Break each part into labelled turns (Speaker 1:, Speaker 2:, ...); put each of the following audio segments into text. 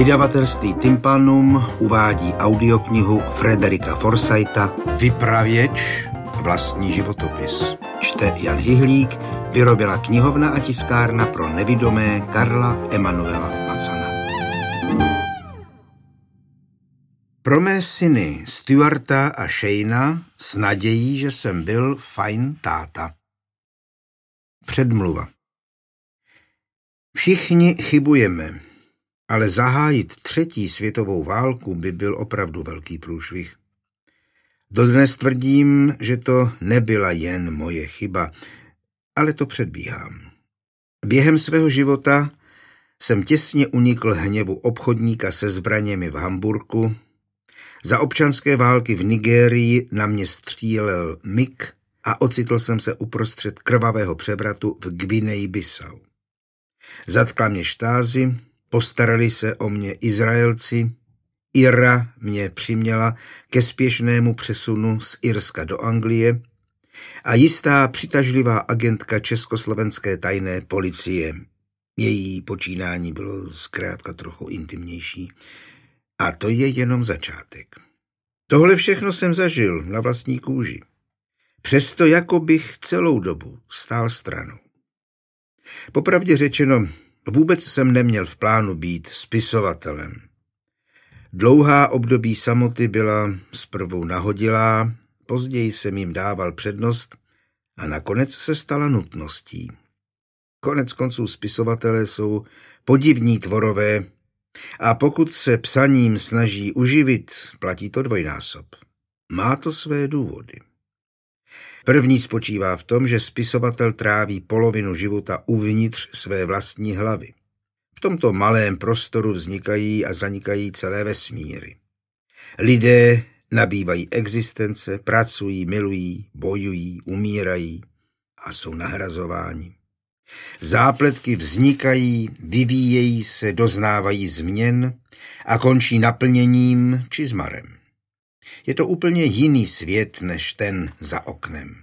Speaker 1: Vydavatelství Tympanum uvádí audioknihu Frederika Forsytha Vypravěč, vlastní životopis. Čte Jan Hyhlík, vyrobila knihovna a tiskárna pro nevidomé Karla Emanuela Macana. Pro mé syny Stuarta a Shayna s nadějí, že jsem byl fajn táta. Předmluva. Všichni chybujeme, ale zahájit 3. světovou válku by byl opravdu velký průšvih. Dodnes tvrdím, že to nebyla jen moje chyba, ale to předbíhám. Během svého života jsem těsně unikl hněvu obchodníka se zbraněmi v Hamburku. Za občanské války v Nigérii na mě střílel MiG a ocitl jsem se uprostřed krvavého převratu v Gvineji Bissau. Zatkla mě Štázi, postarali se o mě Izraelci, Ira mě přiměla ke spěšnému přesunu z Irska do Anglie a jistá přitažlivá agentka československé tajné policie. Její počínání bylo zkrátka trochu intimnější. A to je jenom začátek. Tohle všechno jsem zažil na vlastní kůži. Přesto jako bych celou dobu stál stranou. Popravdě řečeno, vůbec jsem neměl v plánu být spisovatelem. Dlouhá období samoty byla zprvu nahodilá, později jsem jim dával přednost a nakonec se stala nutností. Konec konců spisovatelé jsou podivní tvorové a pokud se psaním snaží uživit, platí to dvojnásob. Má to své důvody. První spočívá v tom, že spisovatel tráví polovinu života uvnitř své vlastní hlavy. V tomto malém prostoru vznikají a zanikají celé vesmíry. Lidé nabývají existence, pracují, milují, bojují, umírají a jsou nahrazováni. Zápletky vznikají, vyvíjejí se, doznávají změn a končí naplněním či zmarem. Je to úplně jiný svět než ten za oknem.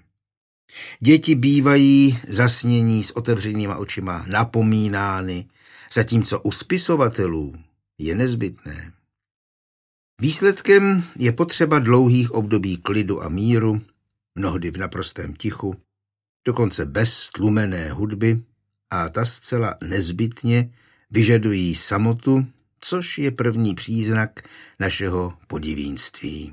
Speaker 1: Děti bývají zasnění s otevřenýma očima napomínány, zatímco u spisovatelů je nezbytné. Výsledkem je potřeba dlouhých období klidu a míru, mnohdy v naprostém tichu, dokonce bez tlumené hudby a ta zcela nezbytně vyžadují samotu, což je první příznak našeho podivínství.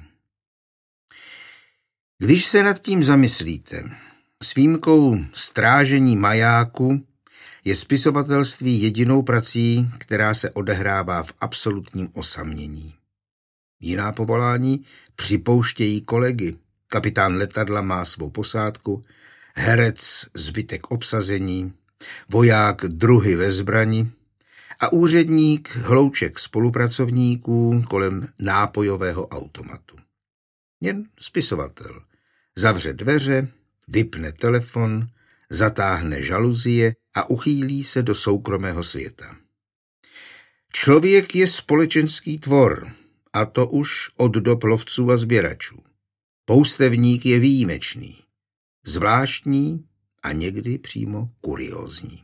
Speaker 1: Když se nad tím zamyslíte, s výjimkou strážení majáku je spisovatelství jedinou prací, která se odehrává v absolutním osamění. Jiná povolání připouštějí kolegy. Kapitán letadla má svou posádku, herec zbytek obsazení, voják druhy ve zbrani a úředník hlouček spolupracovníků kolem nápojového automatu. Jen spisovatel zavře dveře, vypne telefon, zatáhne žaluzie a uchýlí se do soukromého světa. Člověk je společenský tvor, a to už od dob lovců a sběračů. Poustevník je výjimečný, zvláštní a někdy přímo kuriózní.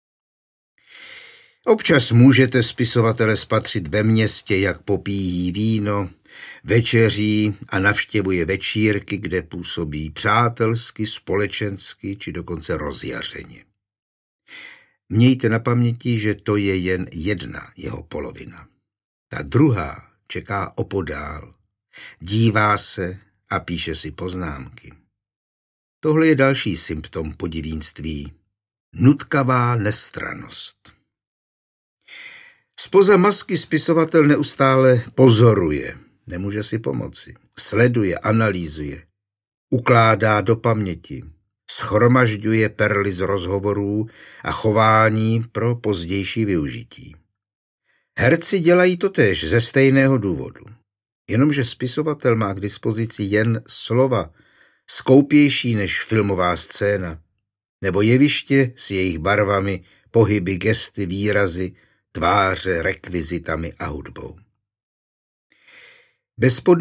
Speaker 1: Občas můžete spisovatele spatřit ve městě, jak popíjí víno, večeří a navštěvuje večírky, kde působí přátelsky, společensky či dokonce rozjařeně. Mějte na paměti, že to je jen jedna jeho polovina. Ta druhá čeká opodál, dívá se a píše si poznámky. Tohle je další symptom podivínství. Nutkavá nestrannost. Zpoza masky spisovatel neustále pozoruje, nemůže si pomoci, sleduje, analýzuje, ukládá do paměti, shromažďuje perly z rozhovorů a chování pro pozdější využití. Herci dělají totéž ze stejného důvodu, jenomže spisovatel má k dispozici jen slova, skoupější než filmová scéna, nebo jeviště s jejich barvami, pohyby, gesty, výrazy, tváře, rekvizitami a hudbou.